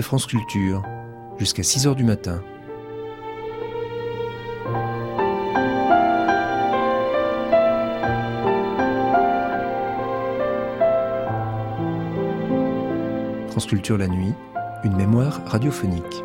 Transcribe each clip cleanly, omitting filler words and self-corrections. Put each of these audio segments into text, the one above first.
de France Culture, jusqu'à 6h du matin. France Culture la nuit, une mémoire radiophonique.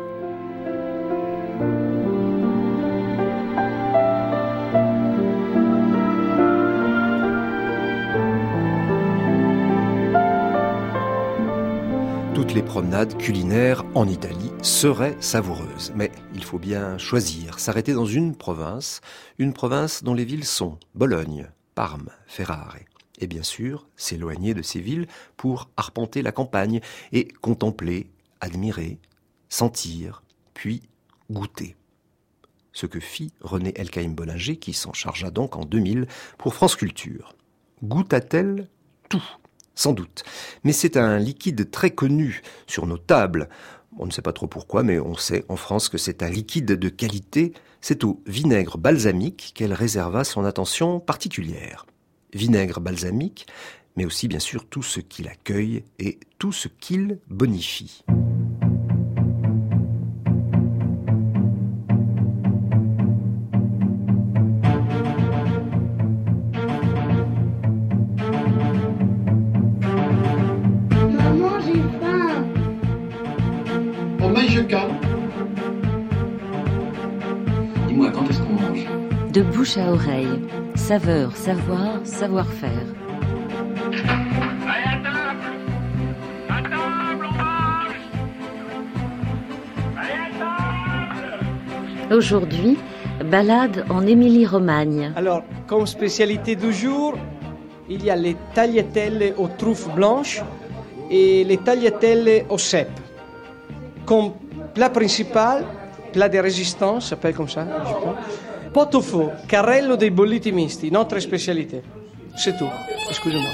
Toutes les promenades culinaires en Italie seraient savoureuses. Mais il faut bien choisir, s'arrêter dans une province dont les villes sont Bologne, Parme, Ferrare. Et bien sûr, s'éloigner de ces villes pour arpenter la campagne et contempler, admirer, sentir, puis goûter. Ce que fit René Elkaïm-Bollinger, qui s'en chargea donc en 2000 pour France Culture. Goûta-t-elle tout ? Sans doute. Mais c'est un liquide très connu sur nos tables. On ne sait pas trop pourquoi, mais on sait en France que c'est un liquide de qualité. C'est au vinaigre balsamique qu'elle réserva son attention particulière. Vinaigre balsamique, mais aussi bien sûr tout ce qu'il accueille et tout ce qu'il bonifie. Dis-moi, quand est-ce qu'on mange ? De bouche à oreille, saveur, savoir, savoir-faire. Allez, à table, on mange. Allez, à table. Aujourd'hui, balade en Émilie-Romagne. Alors, comme spécialité du jour, il y a les tagliatelles aux truffes blanches et les tagliatelles aux cèpes. Comme plat principal, plat de résistance, s'appelle comme ça, je crois. Pot-au-feu, carrello dei bolliti misti, notre spécialité. C'est tout, excusez-moi.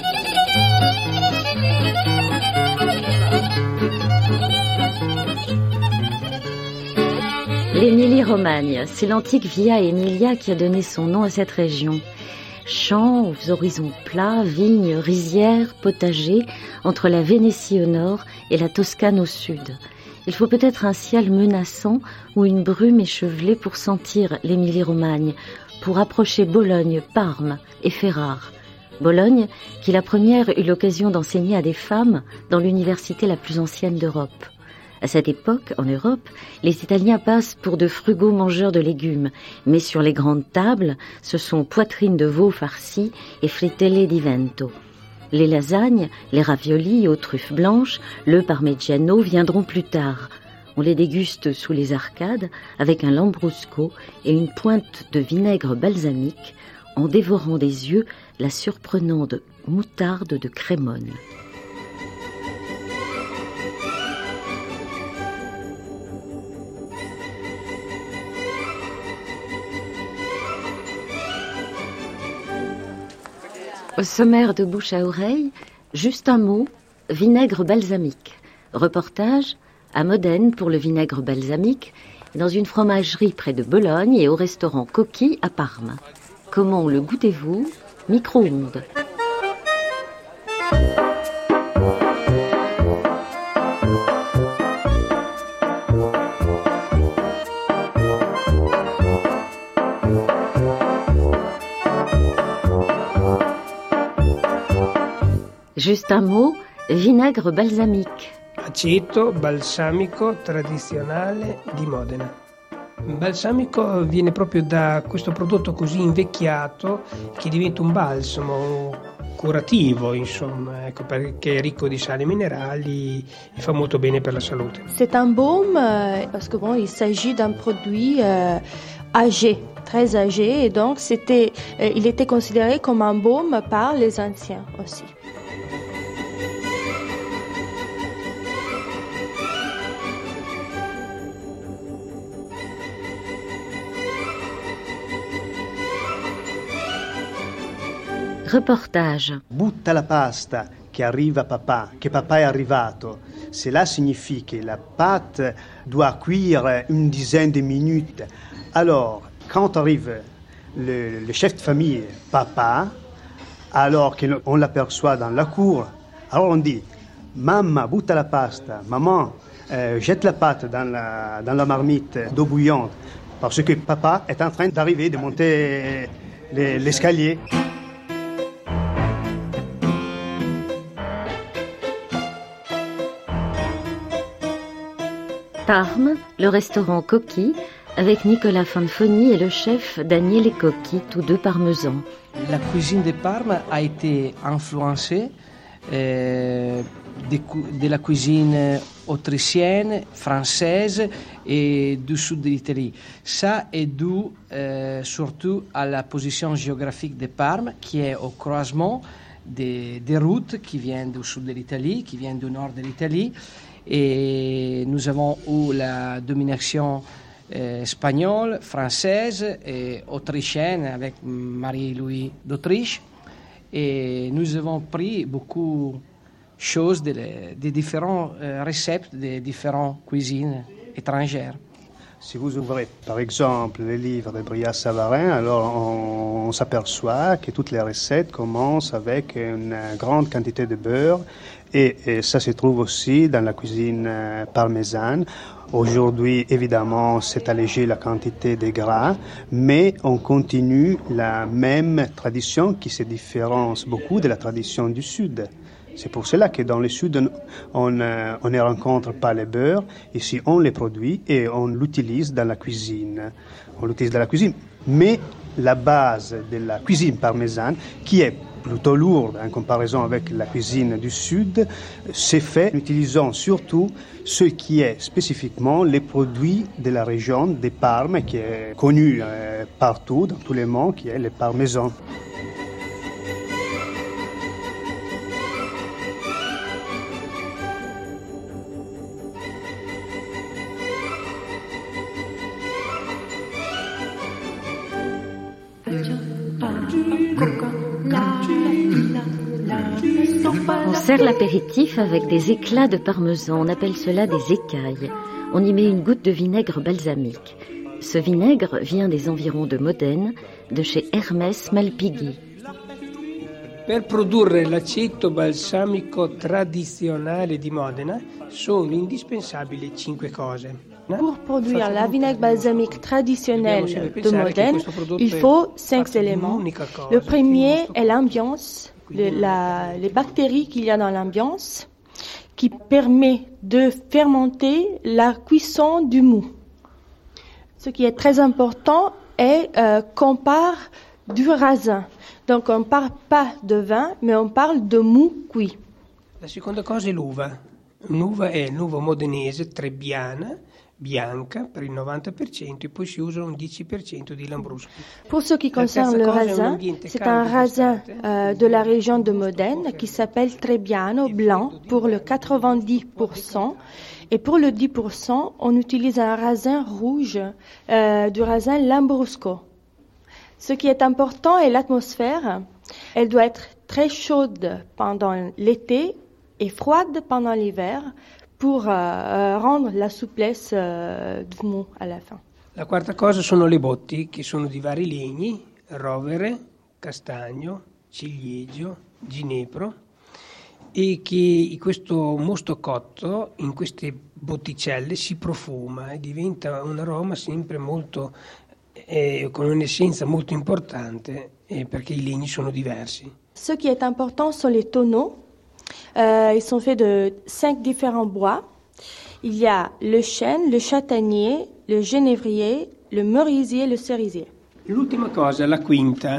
L'Émilie-Romagne, c'est l'antique Via Emilia qui a donné son nom à cette région. Champs aux horizons plats, vignes, rizières, potagers, entre la Vénétie au nord et la Toscane au sud. Il faut peut-être un ciel menaçant ou une brume échevelée pour sentir l'Émilie-Romagne, pour approcher Bologne, Parme et Ferrare. Bologne, qui la première eut l'occasion d'enseigner à des femmes dans l'université la plus ancienne d'Europe. À cette époque, en Europe, les Italiens passent pour de frugaux mangeurs de légumes, mais sur les grandes tables, ce sont poitrines de veau farcies et frittelle di vento. Les lasagnes, les raviolis aux truffes blanches, le parmigiano viendront plus tard. On les déguste sous les arcades avec un lambrusco et une pointe de vinaigre balsamique, en dévorant des yeux la surprenante moutarde de Crémone. Au sommaire de bouche à oreille, juste un mot, vinaigre balsamique. Reportage à Modène pour le vinaigre balsamique, dans une fromagerie près de Bologne et au restaurant Coquille à Parme. Comment le goûtez-vous ? Micro-ondes. Juste un mot, vinaigre balsamique. Aceto balsamico tradizionale di Modena. Il balsamico viene proprio da questo prodotto così invecchiato che diventa un balsamo curativo, insomma, ecco, perché è ricco di sali minerali e fa molto bene per la salute. C'est un baume parce que il s'agit d'un produit âgé, très âgé, et donc il était considéré comme un baume par les anciens aussi. Reportage. Butta la pasta, che arriva papà, che papà è arrivato. Cela signifie que la pâte doit cuire une dizaine de minutes. Alors, quand arrive le chef de famille, papa, alors qu'on l'aperçoit dans la cour, alors on dit « Mamma, butta la pasta, maman, jette la pâte dans la marmite d'eau bouillante parce que papa est en train d'arriver, de monter l'escalier. Parme, le restaurant Cocchi, avec Nicolas Fanfoni et le chef Daniele Cocchi, tous deux parmesans. La cuisine de Parme a été influencée de la cuisine autrichienne, française et du sud de l'Italie. Ça est dû surtout à la position géographique de Parme, qui est au croisement des routes qui viennent du sud de l'Italie, qui viennent du nord de l'Italie. Et nous avons eu la domination espagnole, française et autrichienne avec Marie-Louis d'Autriche. Et nous avons pris beaucoup de choses des différentes recettes des différentes cuisines étrangères. Si vous ouvrez par exemple les livres de Brillat-Savarin, alors on s'aperçoit que toutes les recettes commencent avec une grande quantité de beurre et ça se trouve aussi dans la cuisine parmesane. Aujourd'hui, évidemment, c'est allégé la quantité de gras, mais on continue la même tradition qui se différencie beaucoup de la tradition du Sud. C'est pour cela que dans le Sud, on ne rencontre pas le beurre. Ici, on les produit et on l'utilise dans la cuisine. Mais la base de la cuisine parmesane, qui est plutôt lourde en comparaison avec la cuisine du Sud, c'est fait en utilisant surtout ce qui est spécifiquement les produits de la région de Parme, qui est connu partout, dans tous les mondes, qui est le parmesan. On sert l'apéritif avec des éclats de parmesan, on appelle cela des écailles. On y met une goutte de vinaigre balsamique. Ce vinaigre vient des environs de Modène, de chez Hermès Malpighi. Per produrre l'aceto balsamico tradizionale di Modena sono indispensabili 5 cose. Pour produire la vinaigre balsamique traditionnelle de Modène, il faut 5 éléments. Le premier est l'ambiance, les bactéries qu'il y a dans l'ambiance, qui permet de fermenter la cuisson du mou. Ce qui est très important est qu'on parle du raisin. Donc on ne parle pas de vin, mais on parle de mou cuit. La seconda cosa è l'uva. L'uva è l'uva modenese trebbiana, bianca per il 90% e poi si usa un 10% di lambrusco. Pour ce qui concerne le raisin, c'est un raisin de la région de Modène qui s'appelle Trebbiano blanc pour le 90%. Et pour le 10%, on utilise un raisin rouge, du raisin lambrusco. Ce qui est important est l'atmosphère. Elle doit être très chaude pendant l'été et froide pendant l'hiver pour rendre la souplesse du mou à la fin. La quarta cosa sono le botti, che sono di vari legni, rovere, castagno, ciliegio, ginepro, e che questo mosto cotto in queste botticelle si profuma e diventa un aroma sempre molto con un'essenza molto importante perché i legni sono diversi. Ce qui est important sont les tonneaux. Ils sont faits de 5 différents bois. Il y a le chêne, le châtaignier, le genévrier, le merisier et le cerisier. L'ultima cosa, la quinta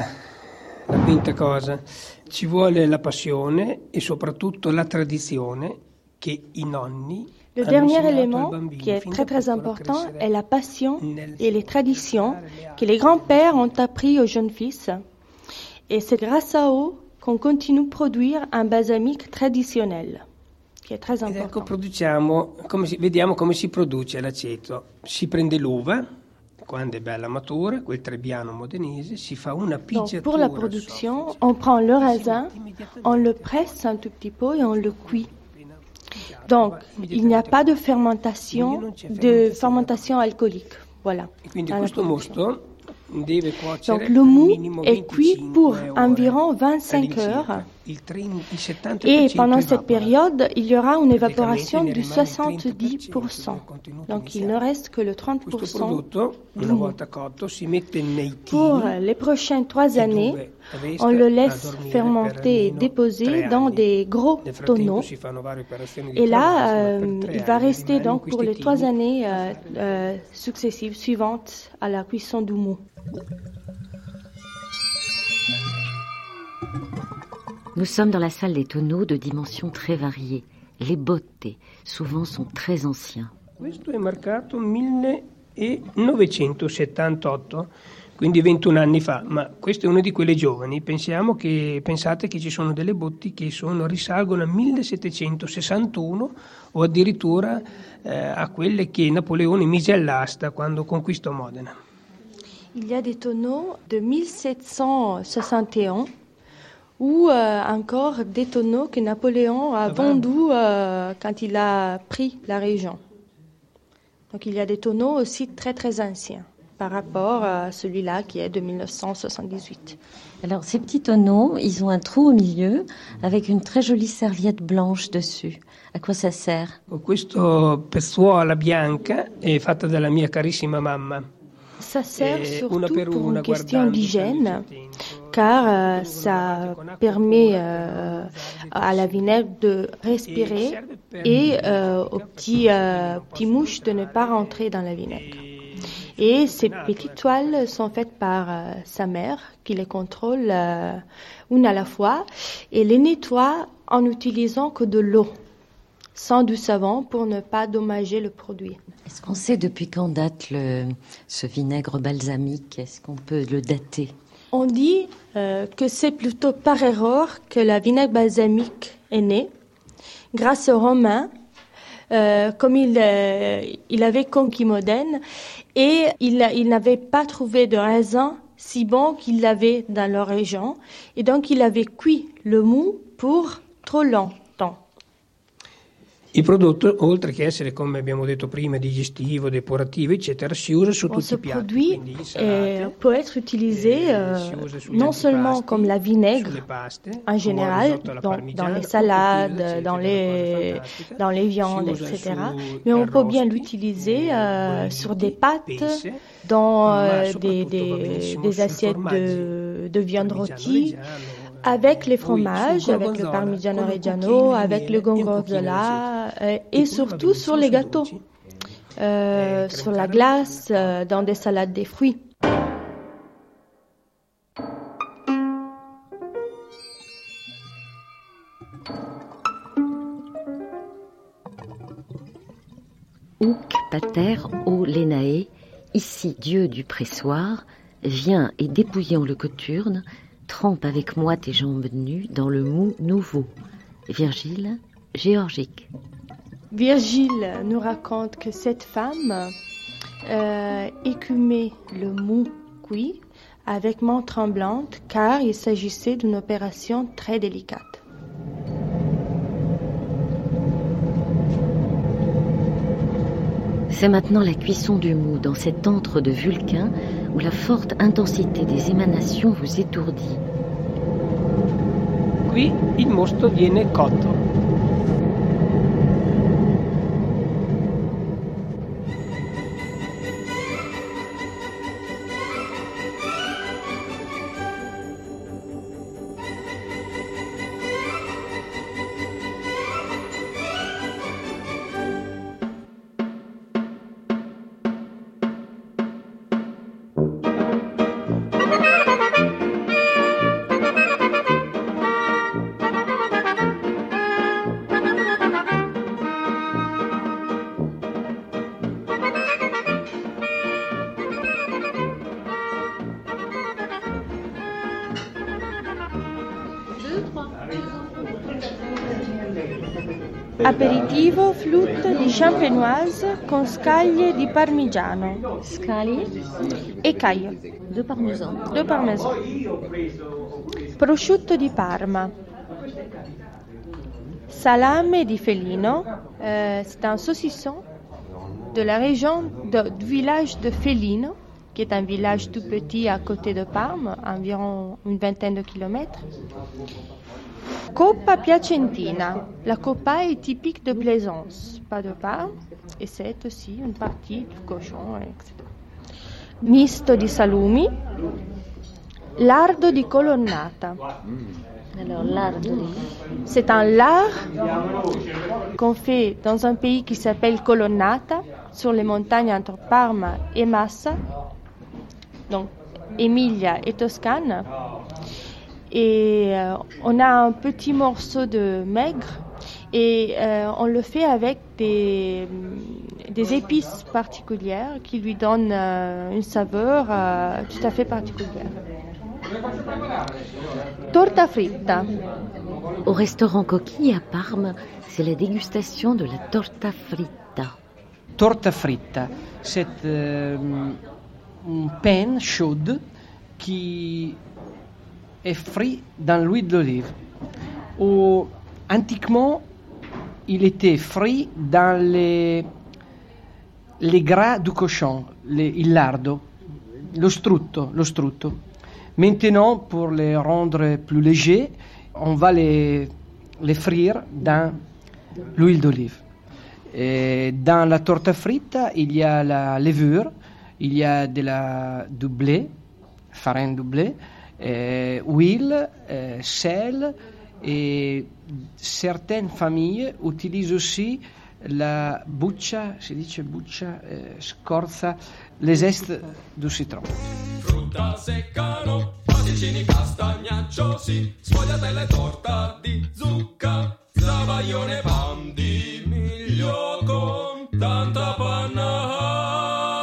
cosa, ci vuole la passione e soprattutto la tradizione che i nonni. Le dernier élément qui est très très important est la passion et les traditions que les grands-pères ont appris aux jeunes fils. Et c'est grâce à eux qu'on continue à produire un balsamique traditionnel, qui est très important. Vediamo come si produce l'aceto. Si prende l'uva, quando è bella matura, quel trebbiano modenese, si fa una picciatura. Donc pour la production, on prend le raisin, on le presse un tout petit peu et on le cuit. Donc, il n'y a pas de fermentation alcoolique. Voilà. Donc, le mou est cuit pour environ 25 heures Et pendant cette période, il y aura une évaporation de 70%. Donc il ne reste que le 30% du mou. Pour les prochaines 3 années, on le laisse fermenter et déposer dans des gros tonneaux. Et là, il va rester donc pour les 3 années successives suivantes à la cuisson du mou. Nous sommes dans la salle des tonneaux de dimensions très variées. Les botte, souvent, sont très anciens. Questo è marcato 1978, quindi 21 anni fa, ma questo è uno di quelle giovani. Pensate che ci sono delle botti che risalgono al 1761 o addirittura a quelle che Napoleone mise all'asta quando conquistò Modena. Il y a des tonneaux de 1761 ou encore des tonneaux que Napoléon a vendus quand il a pris la région. Donc il y a des tonneaux aussi très très anciens par rapport à celui-là qui est de 1978. Alors ces petits tonneaux, ils ont un trou au milieu avec une très jolie serviette blanche dessus. À quoi ça sert? Questo pezzuola bianca è fatta dalla mia carissima mamma. Ça sert surtout pour une question d'hygiène, car ça permet à la vinaigre de respirer et aux petits mouches de ne pas rentrer dans la vinaigre. Et ces petites toiles sont faites par sa mère, qui les contrôle une à la fois, et les nettoie en n'utilisant que de l'eau, sans du savon, pour ne pas dommager le produit. Est-ce qu'on sait depuis quand date ce vinaigre balsamique? Est-ce qu'on peut le dater? On dit que c'est plutôt par erreur que la vinaigre balsamique est née, grâce aux Romains, comme il avait conquis Modène, et il n'avait pas trouvé de raisin si bon qu'il l'avait dans leur région, et donc il avait cuit le mou pour trop longtemps. Il prodotto, oltre che essere, come abbiamo detto prima, digestivo, depurativo, eccetera, si usa su tutti i piatti. Ce produit peut être utilisé non seulement comme la vinaigre en général, dans les salades, dans les viandes, etc., mais on peut bien l'utiliser sur des pâtes, dans des assiettes de viande rôtie, avec les fromages, avec le Parmigiano Reggiano, avec le Gorgonzola et surtout sur les gâteaux, sur la glace, dans des salades de fruits. Hoc pater o Lenae, ici Dieu du pressoir, viens et dépouillant le cothurne, trempe avec moi tes jambes nues dans le mou nouveau. Virgile, géorgique. Virgile nous raconte que cette femme écumait le mou cuit avec main tremblante car il s'agissait d'une opération très délicate. C'est maintenant la cuisson du mou dans cet antre de Vulcain où la forte intensité des émanations vous étourdit. Qui il mosto viene cotto. Aperitivo flûte di champenoise con scaglie di parmigiano. Scaglie? Écailles. De parmesan. De parmesan. Prosciutto di Parma. Salame di Felino. C'est un saucisson de la région du village de Felino, qui est un village tout petit à côté de Parme, environ une vingtaine de kilomètres. Coppa piacentina. La coppa est typique de Plaisance, pas de Parme, et c'est aussi une partie du cochon, etc. Misto di salumi. Lardo di colonnata. Alors, lardo. C'est un lard qu'on fait dans un pays qui s'appelle Colonnata, sur les montagnes entre Parme et Massa, donc Emilia et Toscane. Et on a un petit morceau de maigre et on le fait avec des épices particulières qui lui donnent une saveur tout à fait particulière. Torta fritta. Au restaurant Coquille à Parme, c'est la dégustation de la torta fritta. Torta fritta, c'est une pain chaude qui est frit dans l'huile d'olive. Antiquement, il était frit dans les gras du cochon, il lardo, lo strutto. Maintenant, pour les rendre plus légers, on va les frire dans l'huile d'olive. Et dans la torta fritta, il y a la levure, il y a du blé, farine du blé, huile, sel, et certaines familles utilisent aussi la buccia, si dice buccia, scorza, les zestes du citron. Frutta seccano, pasticcini, castagnacci, sfogliatelle, torta di zucca, zavaglione, pan di miglio con tanta panna.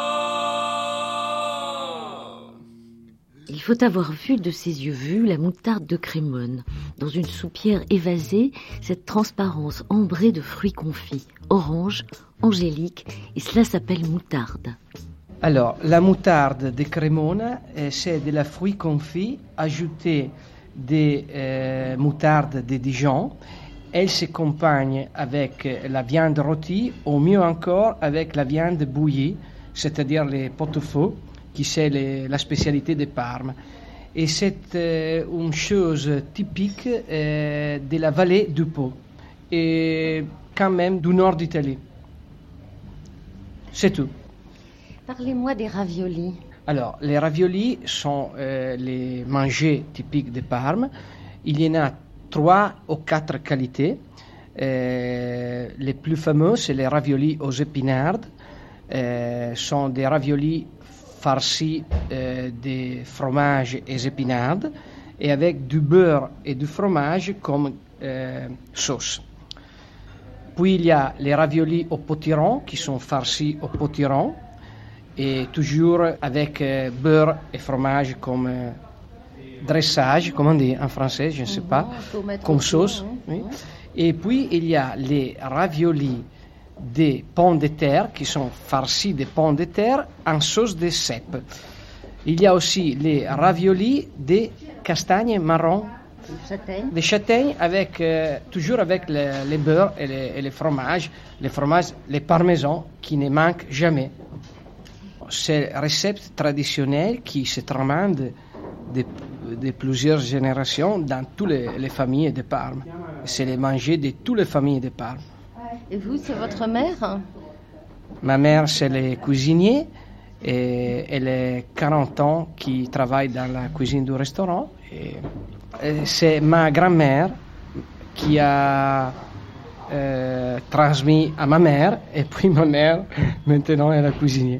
Il faut avoir vu de ses yeux vus la moutarde de Crémone. Dans une soupière évasée, cette transparence ambrée de fruits confits, orange, angélique, et cela s'appelle moutarde. Alors, la moutarde de Cremona, c'est de la fruit confit ajouté des moutardes de Dijon. Elle s'accompagne avec la viande rôtie, ou mieux encore avec la viande bouillie, c'est-à-dire les pot-au-feu, qui c'est la spécialité de Parme. Et c'est une chose typique de la vallée du Pô, et quand même du nord d'Italie. C'est tout. Parlez-moi des raviolis. Alors, les raviolis sont les mangés typiques de Parme. Il y en a 3 ou 4 qualités. Les plus fameux, c'est les raviolis aux épinardes. Sont des raviolis farcis de fromage et épinardes, et avec du beurre et du fromage comme sauce. Puis il y a les raviolis au potiron, qui sont farcis au potiron, et toujours avec beurre et fromage comme dressage, comme on dit en français, je ne sais pas, comme sauce. Oui. Et puis il y a les raviolis des pommes de terre qui sont farcis de pommes de terre en sauce de cèpe. Il y a aussi les raviolis de castagnes marron, des châtaignes avec toujours avec le beurre et le fromage, les parmesans qui ne manquent jamais. C'est un recette traditionnel qui se tramande de plusieurs générations dans toutes les familles de Parme. C'est le manger de toutes les familles de Parme. Et vous, c'est votre mère? Ma mère, c'est le cuisinier, et elle a 40 ans qui travaille dans la cuisine du restaurant. Et c'est ma grand-mère qui a transmis à ma mère, et puis ma mère, maintenant, est la cuisinière.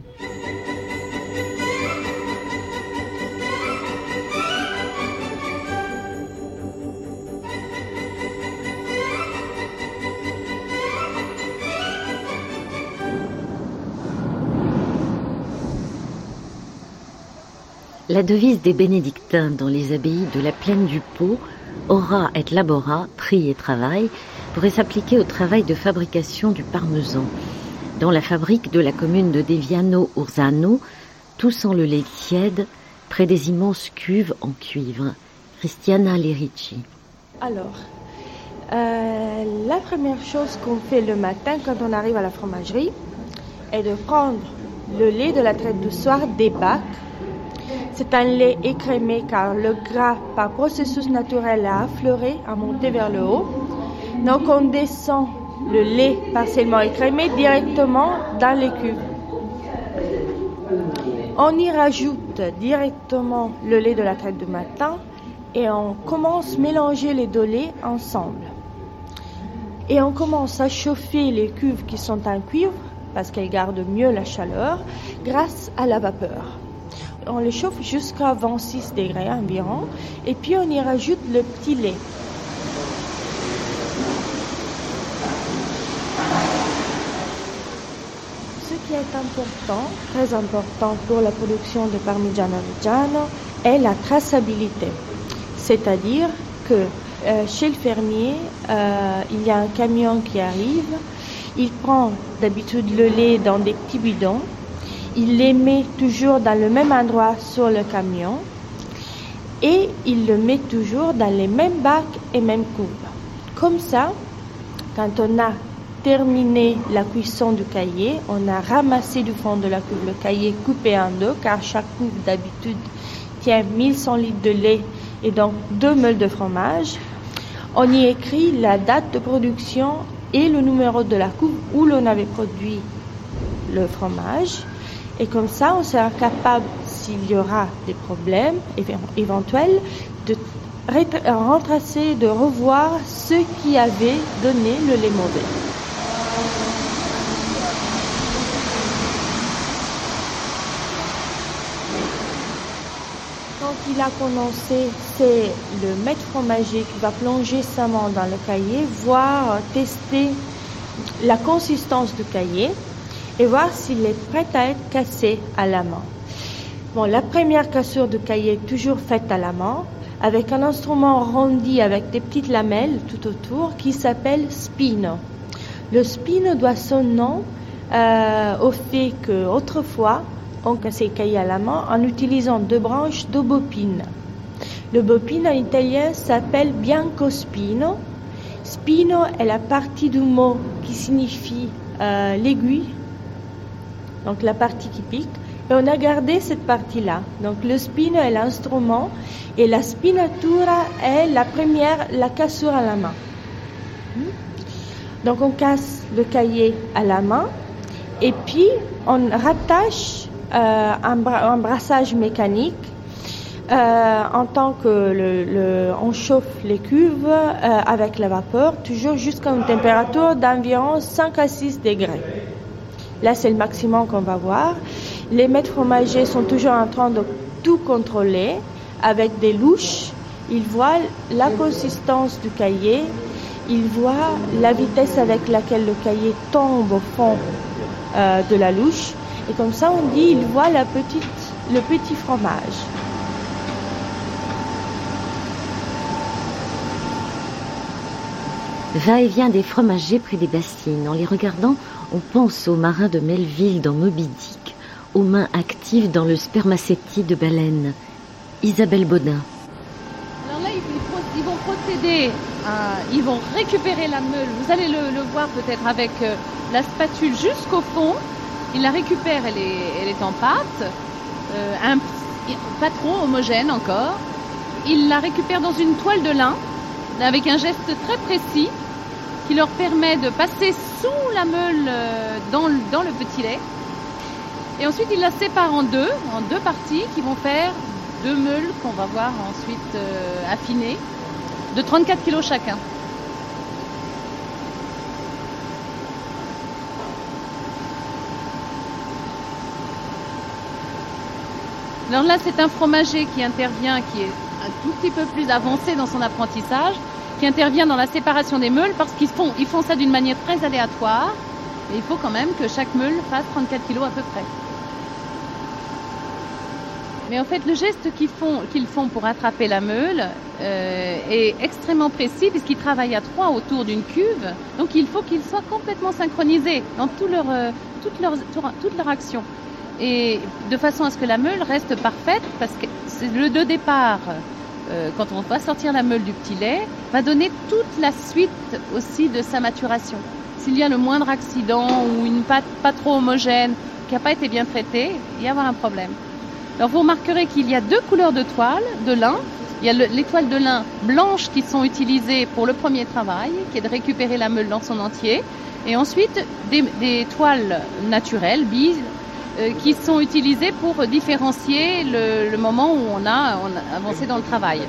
La devise des bénédictins dans les abbayes de la plaine du Pô, ora et labora, prie et travail, pourrait s'appliquer au travail de fabrication du parmesan. Dans la fabrique de la commune de Deviano-Ursano, tout sent le lait tiède, près des immenses cuves en cuivre. Cristiana Lerici. Alors, la première chose qu'on fait le matin quand on arrive à la fromagerie est de prendre le lait de la traite du soir des bacs C'est un lait écrémé car le gras, par processus naturel, a affleuré, a monté vers le haut. Donc on descend le lait partiellement écrémé directement dans les cuves. On y rajoute directement le lait de la traite du matin et on commence à mélanger les deux laits ensemble. Et on commence à chauffer les cuves qui sont en cuivre parce qu'elles gardent mieux la chaleur grâce à la vapeur. On les chauffe jusqu'à 26 degrés environ et puis on y rajoute le petit lait. Ce qui est important, très important pour la production de Parmigiano Reggiano est la traçabilité. C'est-à-dire que chez le fermier, il y a un camion qui arrive, il prend d'habitude le lait dans des petits bidons, il les met toujours dans le même endroit sur le camion et il le met toujours dans les mêmes bacs et mêmes couves. Comme ça, quand on a terminé la cuisson du caillé, on a ramassé du fond de la cuve le caillé coupé en deux, car chaque couve d'habitude tient 1100 litres de lait et donc 2 meules de fromage. On y écrit la date de production et le numéro de la couve où l'on avait produit le fromage. Et comme ça, on sera capable, s'il y aura des problèmes éventuels, de retracer, de revoir ce qui avait donné le lait mauvais. Quand il a condensé, c'est le maître fromager qui va plonger sa main dans le caillé, voir, tester la consistance du caillé et voir s'il est prêt à être cassé à la main. Bon, la première cassure du caillé est toujours faite à la main, avec un instrument arrondi avec des petites lamelles tout autour qui s'appelle spino. Le spino doit son nom au fait qu'autrefois, on cassait le caillé à la main en utilisant 2 branches de bopine. Le bopine en italien s'appelle biancospino. Spino est la partie du mot qui signifie l'aiguille, donc la partie qui pique. Et on a gardé cette partie-là. Donc le spino est l'instrument et la spinatura est la cassure à la main. Donc on casse le caillé à la main et puis on rattache un brassage mécanique en tant que on chauffe les cuves avec la vapeur, toujours jusqu'à une température d'environ 5 à 6 degrés. Là, c'est le maximum qu'on va voir. Les maîtres fromagers sont toujours en train de tout contrôler avec des louches. Ils voient la consistance du caillé, ils voient la vitesse avec laquelle le caillé tombe au fond de la louche. Et comme ça, on dit, ils voient le petit fromage. Va-et-vient des fromagers près des bassines. En les regardant, on pense aux marins de Melville dans Moby Dick, aux mains actives dans le spermacétie de baleine. Isabelle Baudin. Alors là, ils vont procéder, ils vont récupérer la meule. Vous allez le voir peut-être avec la spatule jusqu'au fond. Ils la récupèrent, elle est en pâte, pas trop homogène encore. Ils la récupèrent dans une toile de lin, avec un geste très précis, qui leur permet de passer sous la meule dans le petit lait. Et ensuite, ils la séparent en deux parties qui vont faire 2 meules qu'on va voir ensuite affinées, de 34 kg chacun. Alors là, c'est un fromager qui intervient, qui est un tout petit peu plus avancé dans son apprentissage, qui intervient dans la séparation des meules parce qu'ils font ça d'une manière très aléatoire. Et il faut quand même que chaque meule fasse 34 kg à peu près. Mais en fait, le geste qu'ils font pour attraper la meule est extrêmement précis puisqu'ils travaillent à 3 autour d'une cuve. Donc il faut qu'ils soient complètement synchronisés dans toute leur action. Et de façon à ce que la meule reste parfaite, parce que c'est le de départ, quand on va sortir la meule du petit lait, va donner toute la suite aussi de sa maturation. S'il y a le moindre accident ou une pâte pas trop homogène qui n'a pas été bien traitée, il va y avoir un problème. Alors vous remarquerez qu'il y a 2 couleurs de toile, de lin. Il y a les toiles de lin blanches qui sont utilisées pour le premier travail, qui est de récupérer la meule dans son entier. Et ensuite, des toiles naturelles, bises, qui sont utilisées pour différencier le moment où on a avancé dans le travail.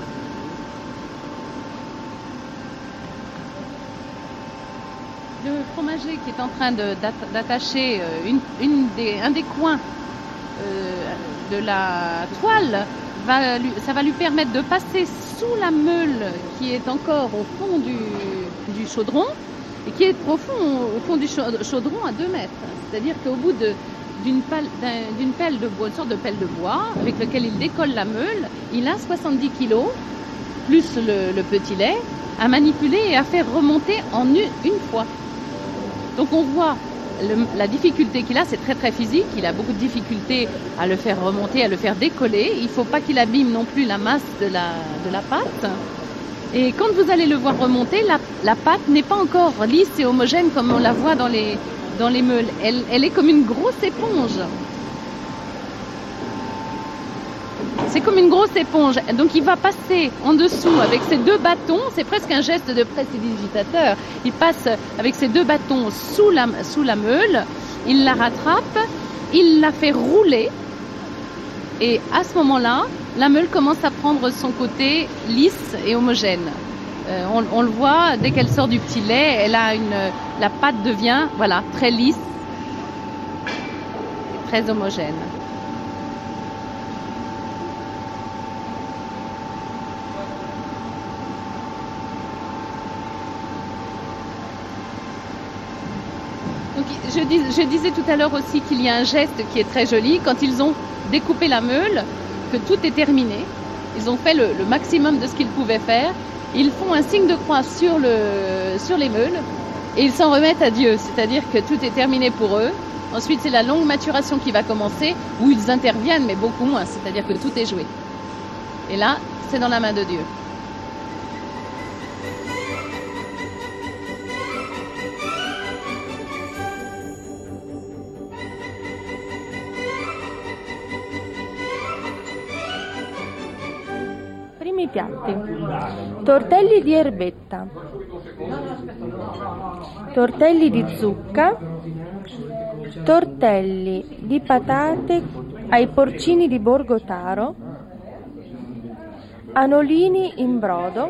Le fromager qui est en train d'attacher un des coins de la toile, ça va lui permettre de passer sous la meule qui est encore au fond du chaudron et qui est au fond du chaudron à 2 mètres. C'est-à-dire qu'au bout d'une pelle de bois, une sorte de pelle de bois avec laquelle il décolle la meule, il a 70 kilos plus le petit lait à manipuler et à faire remonter en une fois. Donc on voit la difficulté qu'il a, c'est très très physique, il a beaucoup de difficultés à le faire remonter, à le faire décoller. Il ne faut pas qu'il abîme non plus la masse de la pâte. Et quand vous allez le voir remonter, la pâte n'est pas encore lisse et homogène comme on la voit dans les meules. Elle est comme une grosse éponge. C'est comme une grosse éponge. Donc il va passer en dessous avec ses 2 bâtons. C'est presque un geste de prestidigitateur. Il passe avec ses 2 bâtons sous la meule. Il la rattrape. Il la fait rouler. Et à ce moment-là, la meule commence à prendre son côté lisse et homogène. On le voit, dès qu'elle sort du petit lait, la pâte devient très lisse et très homogène. Donc, je disais tout à l'heure aussi qu'il y a un geste qui est très joli. Quand ils ont découpé la meule, que tout est terminé, ils ont fait le maximum de ce qu'ils pouvaient faire. Ils font un signe de croix sur les meules et ils s'en remettent à Dieu. C'est-à-dire que tout est terminé pour eux. Ensuite, c'est la longue maturation qui va commencer, où ils interviennent, mais beaucoup moins. C'est-à-dire que tout est joué. Et là, c'est dans la main de Dieu. Piatti. Tortelli di erbetta, tortelli di zucca, tortelli di patate ai porcini di Borgotaro, anolini in brodo,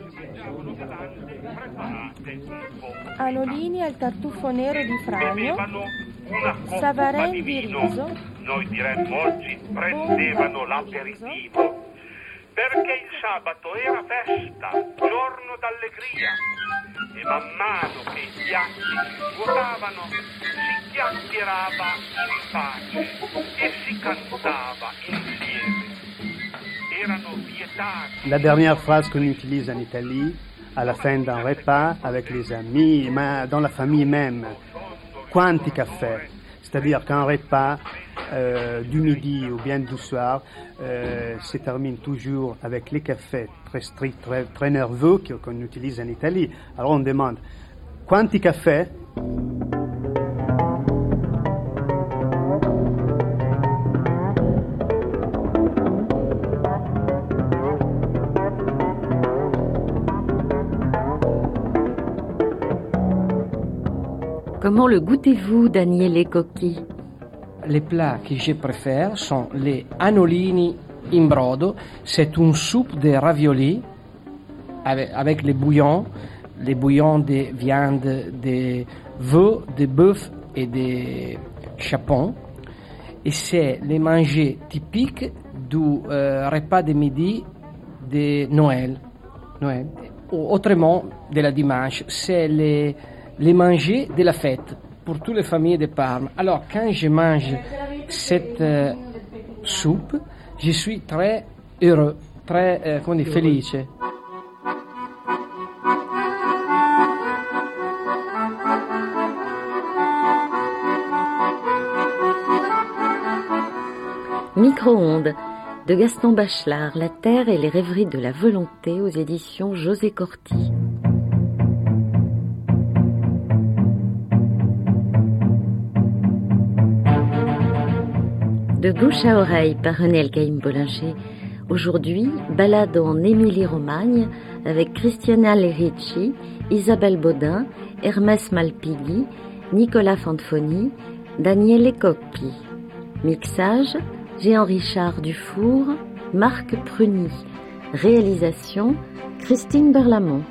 anolini al tartufo nero di Fragno, savarè di riso. Noi diremmo oggi prendevano l'aperitivo. Perché il sabato era festa, giorno d'allegria, e man mano che i piatti si svuotavano, si chiacchierava in pace e si cantava insieme. Erano vietati. La dernière phrase qu'on utilise en Italie, à la fin d'un repas, avec les amis, mais dans la famille même, quanti caffè, c'est-à-dire qu'un repas du midi ou bien du soir se termine toujours avec les cafés très stricts, très nerveux qu'on utilise en Italie. Alors on demande quanti caffè? Comment le goûtez-vous, Daniele Cocchi? Les plats que je préfère sont les annolini in brodo. C'est une soupe de ravioli avec les bouillons de viande de veau, de bœuf et de chapon. Et c'est les manger typiques du repas de midi de Noël. Autrement, de la dimanche, c'est les manger de la fête pour toutes les familles de Parme. Alors, quand je mange cette soupe, je suis très heureux, très felice. Micro-ondes de Gaston Bachelard, La Terre et les rêveries de la volonté aux éditions José Corti. De bouche à oreille par René Elkaïm-Bollinger. Aujourd'hui, balade en Émilie-Romagne avec Christiana Lerici, Isabelle Baudin, Hermès Malpighi, Nicolas Fanfoni, Daniele Cocchi. Mixage, Jean-Richard Dufour, Marc Pruny. Réalisation, Christine Berlamont.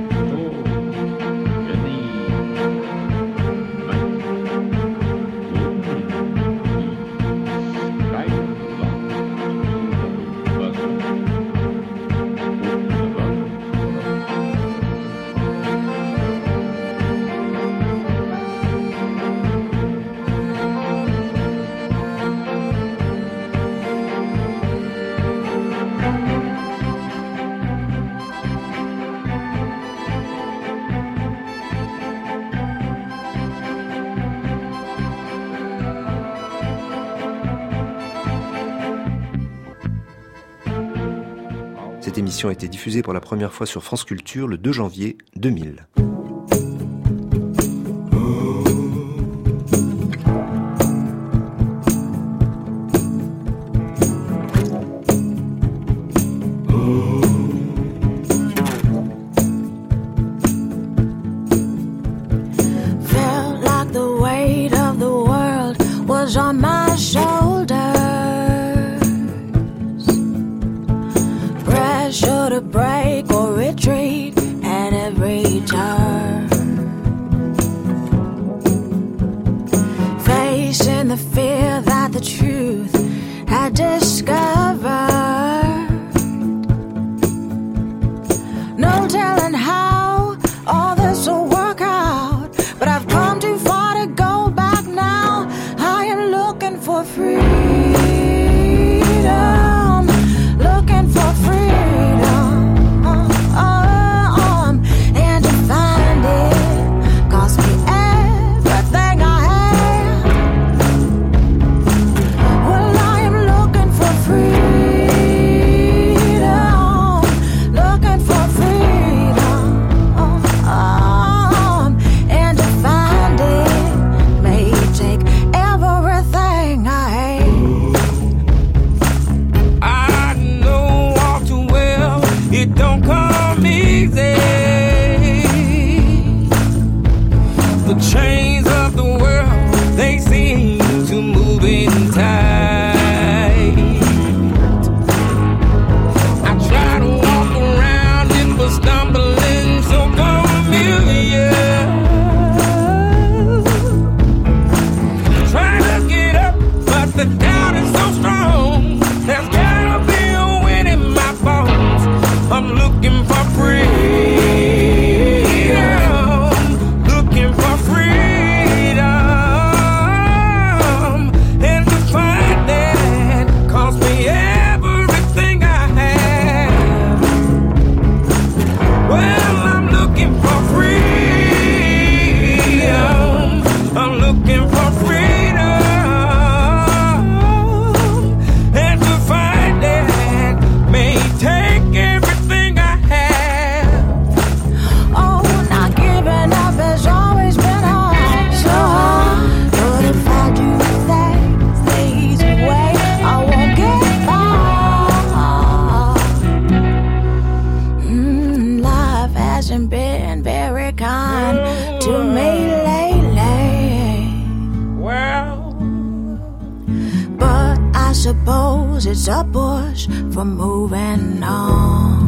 Cette émission a été diffusée pour la première fois sur France Culture le 2 janvier 2000. Felt like the weight of the world was on my shoulders. Pressure to break or retreat at every turn. Facing the fear that the truth had discovered. No telling how all this will work out, but I've come too far to go back now. I am looking for freedom, looking for freedom, and to find it cost me everything I have. Well, I am looking for freedom, looking for freedom, and to find it may take everything I hate. I know all too well it don't come easy. The chains of the world, they seem to move in tight. I try to walk around it, but stumbling so familiar. Trying to get up, but the doubt is so strong. There's gotta be a wind in my bones. I'm looking for freedom, looking for freedom, and to find that cost me everything I have. Well, I'm looking for freedom, I'm looking for freedom, and to find that may take everything I have. Oh, not giving up has always been hard, so hard. But if I do things the easy way, I won't get far. Life hasn't been very kind to me lately, Well, but I suppose it's a push for moving on.